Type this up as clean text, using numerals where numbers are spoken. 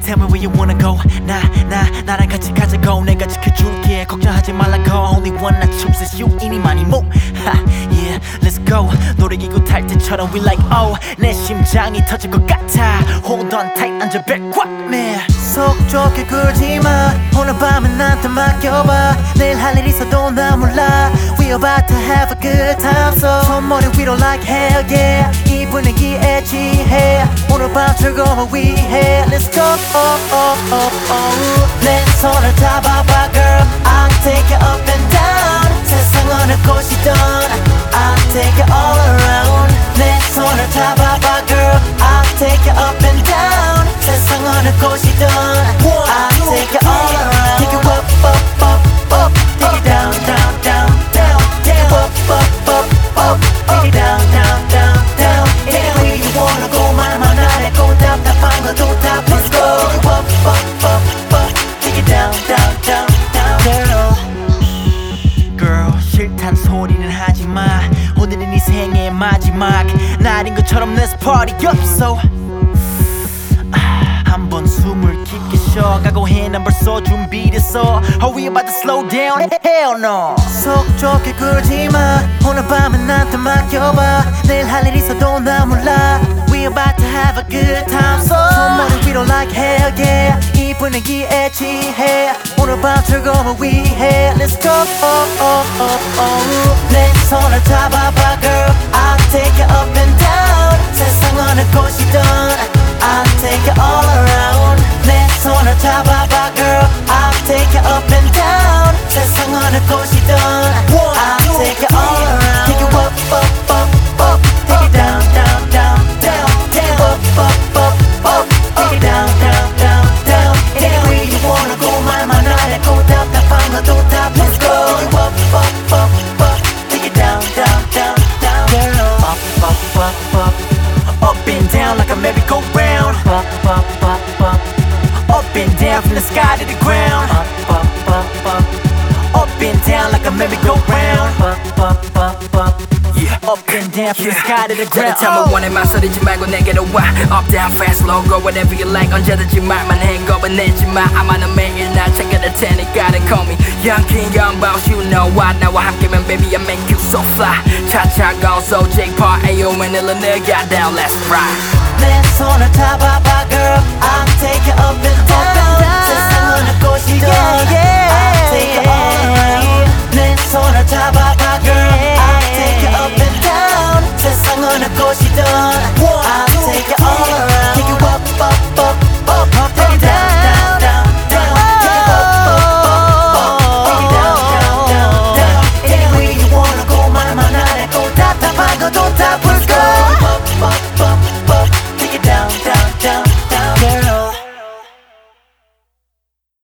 Tell me where you wanna go. 나랑 같이 가자고. 내가 지켜줄게. 걱정하지 말라고. Only one I choose is you. 이니만이 뭐. Yeah, let's go. 놀이기구 탈 때처럼 we like oh. 내 심장이 터질 것 같아. Hold on tight, 앉아 back up, man. 속 좁게 굴지마. 오늘 밤은 나한테 맡겨봐. 내일 할 일 있어도 나 몰라. We about to have a good time. So 손머리 위로 like hell yeah. 이 분위기에 취해. 오늘 밤 즐거워 위해. Let's go. 내 손을 잡아봐 girl. I'll take you up and down. 세상 어느 곳이든 I'll take you all around. 내 손을 잡아봐 girl. I'll take you up and down. 세상 어느 곳이든 I'll take you all around. Take you up, up, up, up. Take you down, down, down, down. Take you up, up, up, up. Take you down, down, down, down. Anywhere you wanna go 말만 안 해고 답답한 것도 다 Let's go. Take you up, up, up, up. Take you down, down, down, down. Girl, 싫단 소리는 하지마. 오늘은 네 생의 마지막 날인 것처럼 let's party up so. 한번 숨을 깊게 쉬어. 각오해 난 벌써 준비됐어. Are we about to slow down? Hell no. 속 좁게 굴지마. 오늘 밤은 나한테 맡겨봐. 내일 할 일 있어도 나 몰라. We about to have a good time so. 손머리 위로 like hell yeah. 이 분위기에 취해. 오늘 밤 즐거워 위해. Let's go. 내 손을 잡아봐 girl. I'll take you up and down. 세상 어느 곳이든 I'll take you all around. 내 손을 잡아봐 girl. I'll take you up and down. 세상 어느 곳이든 I'll take you all around. Take you up, up, up, up. Take you down, down, down, down. Take you up, up, up, up. Take you down, down, down, down. Anywhere you wanna go 말만 안 해고 답답한 것도 다 Let's go. Take you up, up, up, up. Take you down, down, down, down. Girl, up, up, up, up. Up and down like a merry-go-round. Up, up, up, up. Up and down from the sky to the ground. Up, up, up, up. Up and down like a merry-go-round. Up, up, up, up. Yeah. Up and down from the sky to the ground. time 원해 망설이지 말고 내게로 와. Up, down, fast, slow, go whatever you like. 언제든지 말만 해 겁내지 마. 아마는 매일 날 챙겨낼 테니까 they call me Young King, Young Boss, you know why. 나와 함께면 baby I make you so fly. 차차가 so Jake Paul, Ayo, Manila, 내가 down, let's ride. 내 손을 잡아봐